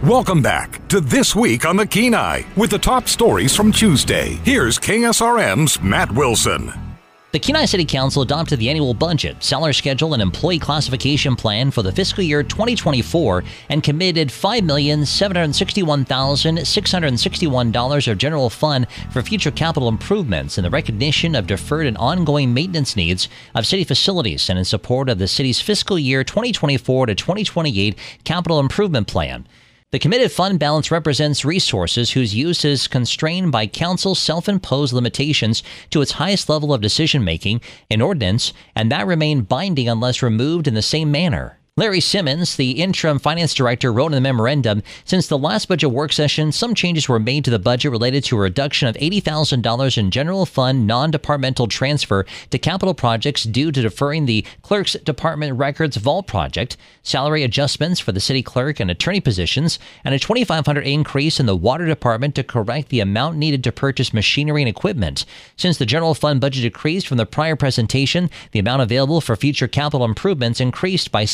Welcome back to This Week on the Kenai with the top stories from Tuesday. Here's KSRM's Matt Wilson. The Kenai City Council adopted the annual budget, salary schedule, and employee classification plan for the fiscal year 2024 and committed $5,761,661 of general fund for future capital improvements in the recognition of deferred and ongoing maintenance needs of city facilities and in support of the city's fiscal year 2024 to 2028 capital improvement plan. The committed fund balance represents resources whose use is constrained by council's self-imposed limitations to its highest level of decision-making, an ordinance, and that remain binding unless removed in the same manner. Larry Simmons, the interim finance director, wrote in the memorandum, since the last budget work session, some changes were made to the budget related to a reduction of $80,000 in general fund non-departmental transfer to capital projects due to deferring the clerk's department records vault project, salary adjustments for the city clerk and attorney positions, and a $2,500 increase in the water department to correct the amount needed to purchase machinery and equipment. Since the general fund budget decreased from the prior presentation, the amount available for future capital improvements increased by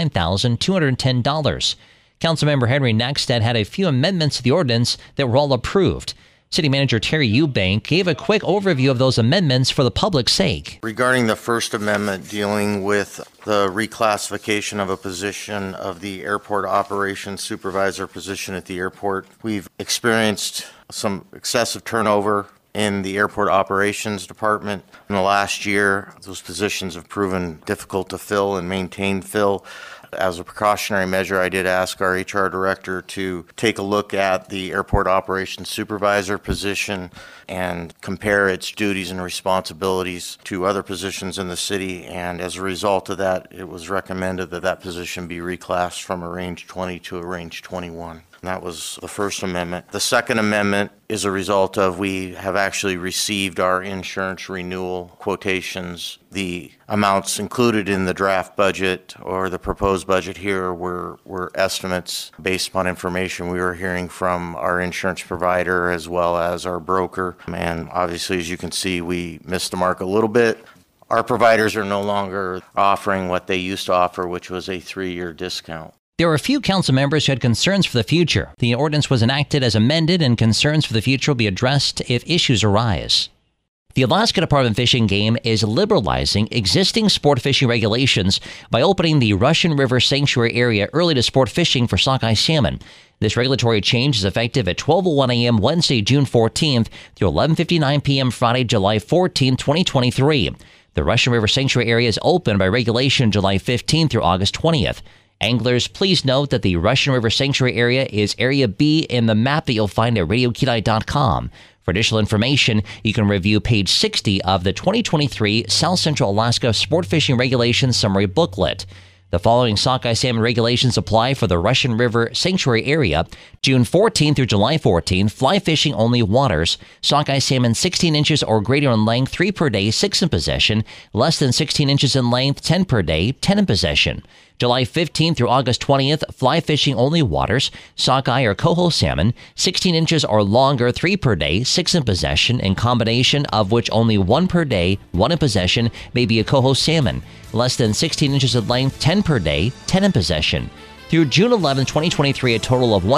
$69,210. Councilmember Henry Nackstead had a few amendments to the ordinance that were all approved. City Manager Terry Eubank gave a quick overview of those amendments for the public's sake. Regarding the First Amendment dealing with the reclassification of a position of the airport operations supervisor position at the airport, we've experienced some excessive turnover in the airport operations department. In the last year, those positions have proven difficult to fill and maintain fill. As a precautionary measure, I did ask our HR director to take a look at the airport operations supervisor position and compare its duties and responsibilities to other positions in the city. And as a result of that, it was recommended that that position be reclassed from a range 20 to a range 21. And that was the First Amendment. The Second Amendment is a result of we have actually received our insurance renewal quotations. The amounts included in the draft budget or the proposed budget here were estimates based upon information we were hearing from our insurance provider as well as our broker. And obviously, as you can see, we missed the mark a little bit. Our providers are no longer offering what they used to offer, which was a 3-year discount. There were a few council members who had concerns for the future. The ordinance was enacted as amended, and concerns for the future will be addressed if issues arise. The Alaska Department of Fish and Game is liberalizing existing sport fishing regulations by opening the Russian River Sanctuary area early to sport fishing for sockeye salmon. This regulatory change is effective at 12:01 a.m. Wednesday, June 14th through 11:59 p.m. Friday, July 14th, 2023. The Russian River Sanctuary area is open by regulation July 15th through August 20th. Anglers, please note that the Russian River Sanctuary area is Area B in the map that you'll find at RadioKenai.com. For additional information, you can review page 60 of the 2023 South Central Alaska Sport Fishing Regulations Summary Booklet. The following sockeye salmon regulations apply for the Russian River Sanctuary area. June 14 through July 14, fly fishing only waters. Sockeye salmon 16 inches or greater in length, 3 per day, 6 in possession. Less than 16 inches in length, 10 per day, 10 in possession. July 15th through August 20th, fly fishing only waters. Sockeye or coho salmon, 16 inches or longer, 3 per day, 6 in possession, in combination of which only 1 per day, 1 in possession, may be a coho salmon. Less than 16 inches in length, 10 per day, 10 in possession. Through June 11, 2023, a total of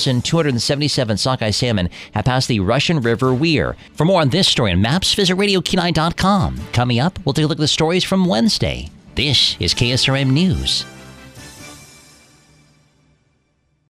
1,277 sockeye salmon have passed the Russian River Weir. For more on this story and maps, visit RadioKenai.com. Coming up, we'll take a look at the stories from Wednesday. This is KSRM News.